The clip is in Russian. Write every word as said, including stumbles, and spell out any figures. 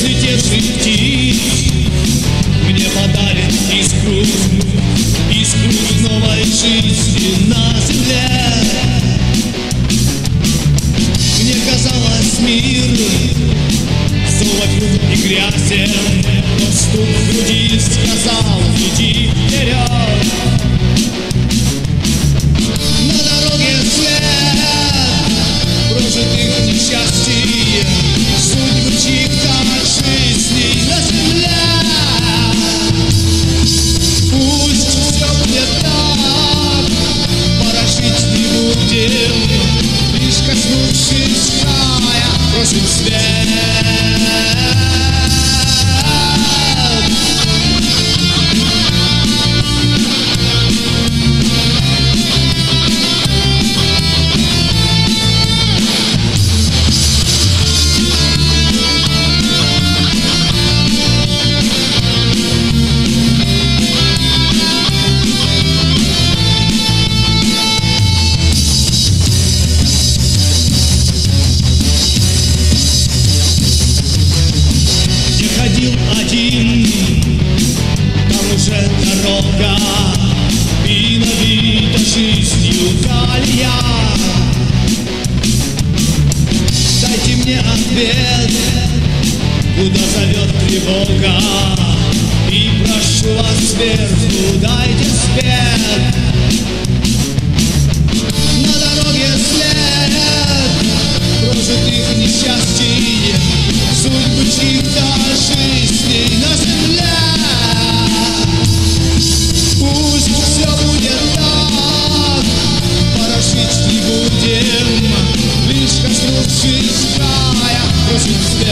взлетевших птиц мне подарит искру, искру новой жизни на земле. Мне казалось, мир все вокруг и грязен, но стук в груди сказал: иди вперед. На дороге след прожитых несчастий, судьбы чьих-то жизней на земле. Пусть все будет так, поражить не будем, лишь коснувшись края, бросим свет. Ходил один, там уже дорога, и набита жизнью колея. Дайте мне ответ, куда зовет тревога, и прошу вас сверху, дайте свет. На дороге след прожитых несчастий, судьбы чьих-то жизней на земле. Пусть все будет так, поражить не будем, лишь коснувшись края, бросим свет.